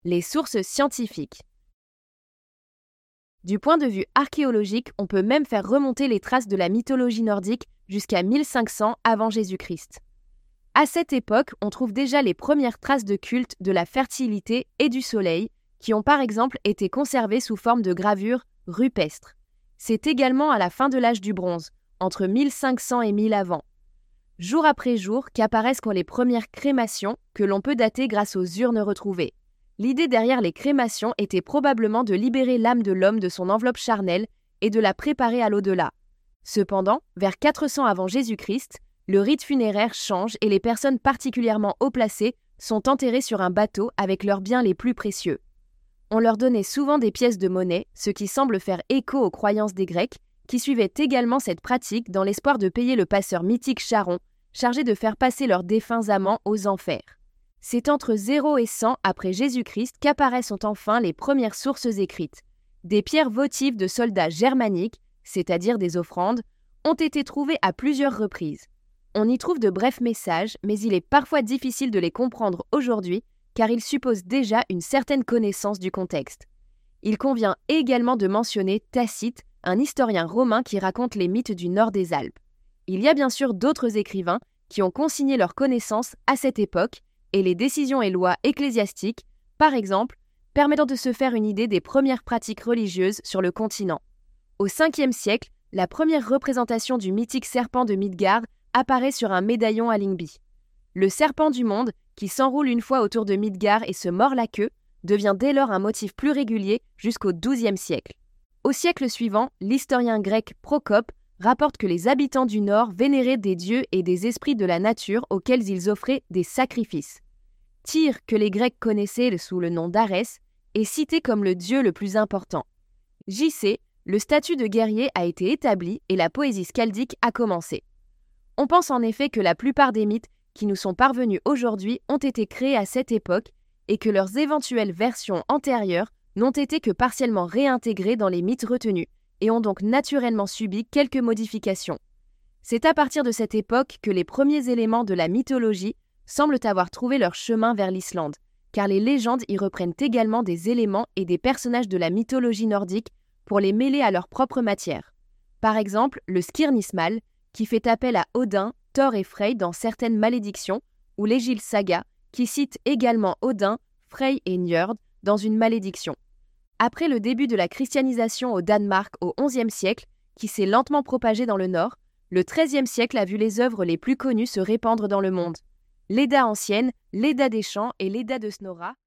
Les sources scientifiques. Du point de vue archéologique, on peut même faire remonter les traces de la mythologie nordique jusqu'à 1500 avant Jésus-Christ. À cette époque, on trouve déjà les premières traces de culte de la fertilité et du soleil, qui ont par exemple été conservées sous forme de gravures rupestres. C'est également à la fin de l'âge du bronze, entre 1500 et 1000 avant. Jour après jour qu'apparaissent les premières crémations que l'on peut dater grâce aux urnes retrouvées. L'idée derrière les crémations était probablement de libérer l'âme de l'homme de son enveloppe charnelle et de la préparer à l'au-delà. Cependant, vers 400 avant Jésus-Christ, le rite funéraire change et les personnes particulièrement haut placées sont enterrées sur un bateau avec leurs biens les plus précieux. On leur donnait souvent des pièces de monnaie, ce qui semble faire écho aux croyances des Grecs, qui suivaient également cette pratique dans l'espoir de payer le passeur mythique Charon, chargé de faire passer leurs défunts amants aux enfers. C'est entre 0 et 100 après Jésus-Christ qu'apparaissent enfin les premières sources écrites. Des pierres votives de soldats germaniques, c'est-à-dire des offrandes, ont été trouvées à plusieurs reprises. On y trouve de brefs messages, mais il est parfois difficile de les comprendre aujourd'hui, car ils supposent déjà une certaine connaissance du contexte. Il convient également de mentionner Tacite, un historien romain qui raconte les mythes du nord des Alpes. Il y a bien sûr d'autres écrivains qui ont consigné leurs connaissances à cette époque, et les décisions et lois ecclésiastiques, par exemple, permettant de se faire une idée des premières pratiques religieuses sur le continent. Au 5e siècle, la première représentation du mythique serpent de Midgard apparaît sur un médaillon à Lyngby. Le serpent du monde, qui s'enroule une fois autour de Midgard et se mord la queue, devient dès lors un motif plus régulier jusqu'au 12e siècle. Au siècle suivant, l'historien grec Procope rapporte que les habitants du Nord vénéraient des dieux et des esprits de la nature auxquels ils offraient des sacrifices. Tyr, que les Grecs connaissaient sous le nom d'Arès, est cité comme le dieu le plus important. JC, le statut de guerrier a été établi et la poésie skaldique a commencé. On pense en effet que la plupart des mythes qui nous sont parvenus aujourd'hui ont été créés à cette époque et que leurs éventuelles versions antérieures n'ont été que partiellement réintégrées dans les mythes retenus et ont donc naturellement subi quelques modifications. C'est à partir de cette époque que les premiers éléments de la mythologie semblent avoir trouvé leur chemin vers l'Islande, car les légendes y reprennent également des éléments et des personnages de la mythologie nordique pour les mêler à leur propre matière. Par exemple, le Skirnismal, qui fait appel à Odin, Thor et Frey dans certaines malédictions, ou l'Egil Saga, qui cite également Odin, Frey et Njord dans une malédiction. Après le début de la christianisation au Danemark au XIe siècle, qui s'est lentement propagée dans le Nord, le XIIIe siècle a vu les œuvres les plus connues se répandre dans le monde. L'Edda ancienne, l'Edda des Champs et l'Edda de Snorra